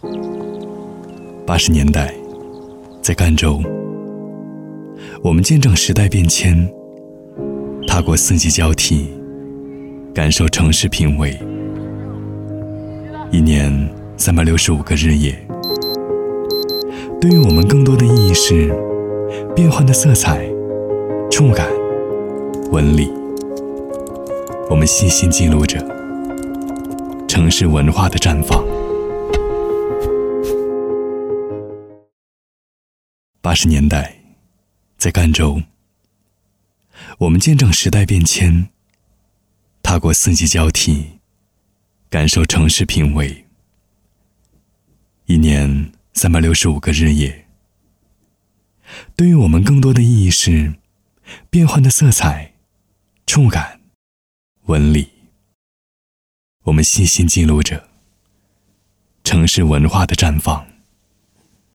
80年代，在赣州，我们见证时代变迁，踏过四季交替，感受城市品味。一年365个日夜，对于我们更多的意义是变幻的色彩、触感、纹理。我们细心记录着城市文化的绽放。80年代，在赣州，我们见证时代变迁，踏过四季交替，感受城市品味。一年365个日夜，对于我们更多的意义是变幻的色彩、触感、纹理。我们细心记录着城市文化的绽放。